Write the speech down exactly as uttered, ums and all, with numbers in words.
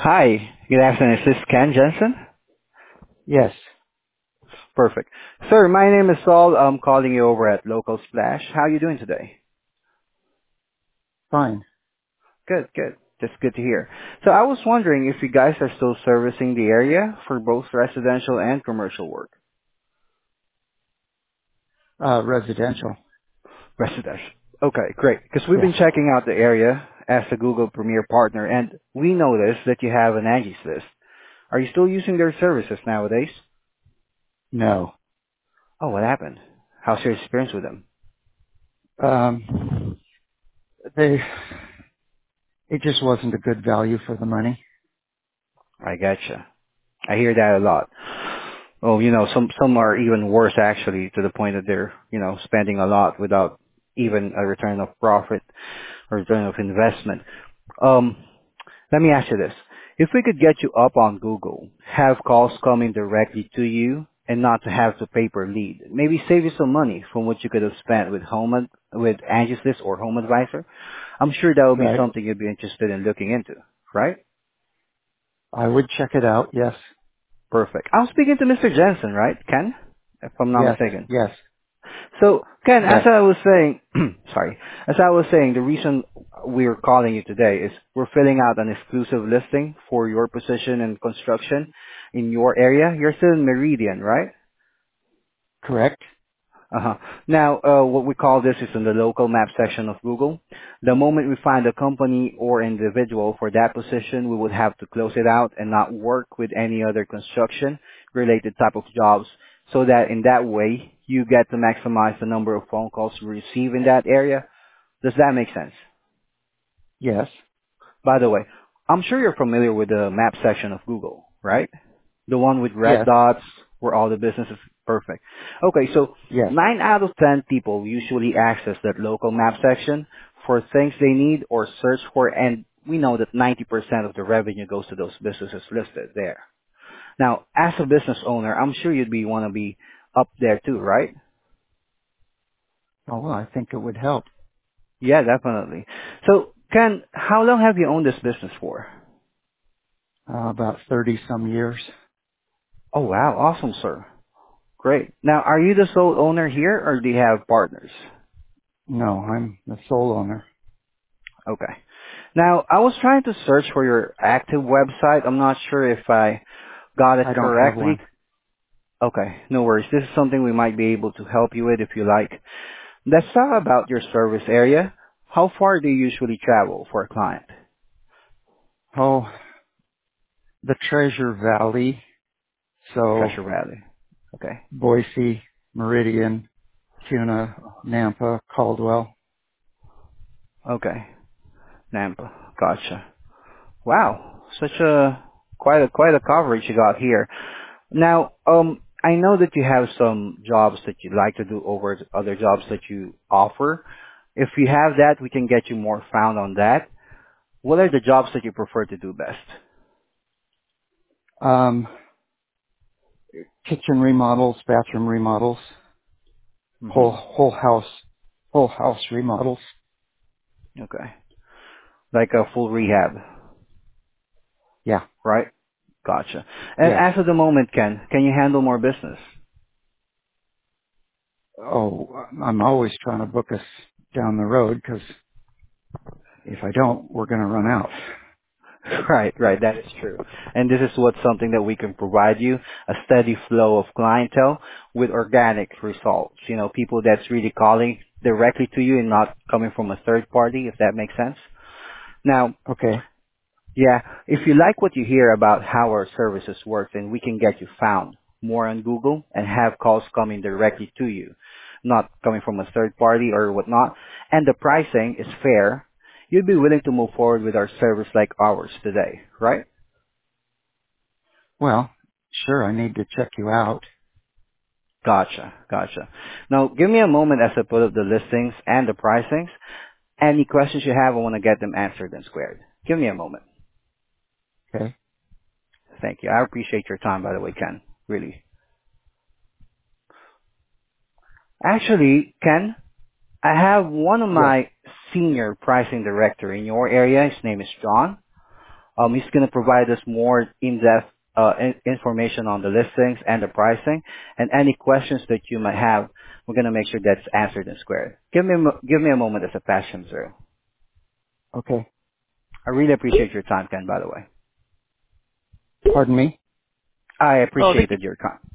Hi, good afternoon. Is this Ken Jensen? Yes, Perfect. Sir, my name is Saul. I'm calling you over at Local Splash. How are you doing today? fine. Good, good. That's good to hear. So I was wondering if you guys are still servicing the area for both residential and commercial work. Uh, residential. Residential. Okay, great. Because we've Yeah. been checking out the area as a Google Premier partner, and we noticed that you have an Angie's List. Are you still using their services nowadays? No. Oh, what happened? How's your experience with them? Um, they, it just wasn't a good value for the money. I gotcha. I hear that a lot. Oh, you know, some some are even worse actually, to the point that they're, you know, spending a lot without even a return of profit or return of investment. Um, let me ask you this: if we could get you up on Google, have calls coming directly to you, and not to have to pay per lead, maybe save you some money from what you could have spent with Home Ad- with Angie's List or Home Advisor, I'm sure that would be Right. something you'd be interested in looking into, right? I would check it out. Yes. Perfect. I'm speaking to Mister Jensen, right, Ken? If I'm not Yes. mistaken. Yes. So, Ken, as Yes. I was saying, sorry, as I was saying, the reason we're calling you today is we're filling out an exclusive listing for your position and construction in your area. You're still in Meridian, right? Correct. Uh-huh. Now, uh, what we call this is in the local map section of Google. The moment we find a company or individual for that position, we would have to close it out and not work with any other construction related type of jobs so that in that way you get to maximize the number of phone calls you receive in that area. Does that make sense? Yes. By the way, I'm sure you're familiar with the map section of Google, right? The one with red Yes. dots where all the business is perfect. Okay, so Yes. nine out of ten people usually access that local map section for things they need or search for, and we know that ninety percent of the revenue goes to those businesses listed there. Now, as a business owner, I'm sure you'd be want to be up there too, right? Oh, well, I think it would help. Yeah, definitely. So, Ken, how long have you owned this business for? Uh, about thirty some years. Oh wow, awesome, sir. Great. Now, are you the sole owner here, or do you have partners? No, I'm the sole owner. Okay. Now, I was trying to search for your active website. I'm not sure if I got it I don't have correctly. one. Okay, no worries. This is something we might be able to help you with if you like. Let's talk about your service area. How far do you usually travel for a client? Oh, the Treasure Valley. So Treasure Valley. Okay. Boise, Meridian, Kuna, Nampa, Caldwell. Okay. Nampa. Gotcha. Wow. Such a, quite a, quite a coverage you got here. Now, um, I know that you have some jobs that you like to do over the other jobs that you offer. If you have that, we can get you more found on that. What are the jobs that you prefer to do best? Um, kitchen remodels, bathroom remodels, Hmm. whole whole house, whole house remodels. Okay. Like a full rehab, Yeah, right? Gotcha. And yes. as of the moment, Ken, can you handle more business? Oh, I'm always trying to book us down the road because if I don't, we're going to run out. Right, right. That is true. And this is what something that we can provide you, a steady flow of clientele with organic results. You know, people that's really calling directly to you and not coming from a third party, if that makes sense. Now, Okay. yeah, if you like what you hear about how our services work, then we can get you found more on Google and have calls coming directly to you, not coming from a third party or whatnot. And the pricing is fair. You'd be willing to move forward with our service like ours today, right? Well, sure. I need to check you out. Gotcha, gotcha. Now, give me a moment as I put up the listings and the pricings. Any questions you have, I want to get them answered and squared. Give me a moment. Okay. Thank you. I appreciate your time, by the way, Ken. Really. Actually, Ken, I have one of Yes. my senior pricing director in your area. His name is John. Um, he's going to provide us more in-depth uh, in- information on the listings and the pricing, and any questions that you might have, we're going to make sure that's answered and squared. Give me a mo- give me a moment as a passion, sir. Okay. I really appreciate your time, Ken. By the way, Pardon me? I Oh, thank you. appreciated your time.